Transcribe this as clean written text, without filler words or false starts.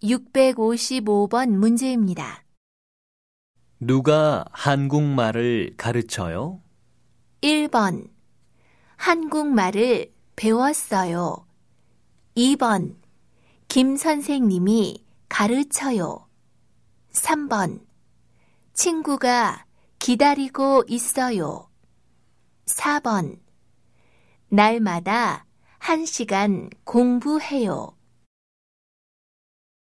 655번 문제입니다. 누가 한국말을 가르쳐요? 1번. 한국말을 배웠어요. 2번. 김 선생님이 가르쳐요. 3번. 친구가 기다리고 있어요. 4번. 날마다 1시간 공부해요.